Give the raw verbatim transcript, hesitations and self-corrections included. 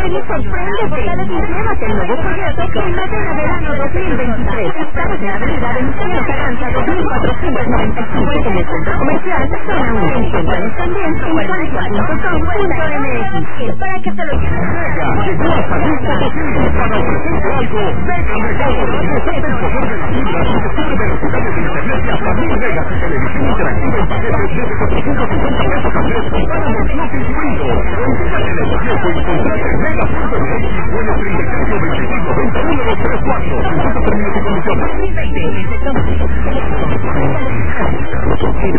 Ven y sorpréndete. Llévate el nuevo proyecto Primavera Verano dos mil veintitrés. Estamos en la avenida Venustiano Carranza dos mil cuatrocientos noventa y cinco en el centro comercial Zona uno. Encuéntranos también en francia punto com punto m x. Para que te lo lleves. Mega llegó a San Luis Potosí para ofrecerte algo mega mejor. Desata el poder de la fibra y descubre velocidades de internet y hasta mil megas y televisión interactiva en paquetes desde cuatrocientos cincuenta pesos al mes con pagos no incluido. Olvídate de tu tiempo y contrata en mega punto m x o en el treinta y tres noventa y cinco veintiuno dos tres cuatro. Consulta términos y condiciones.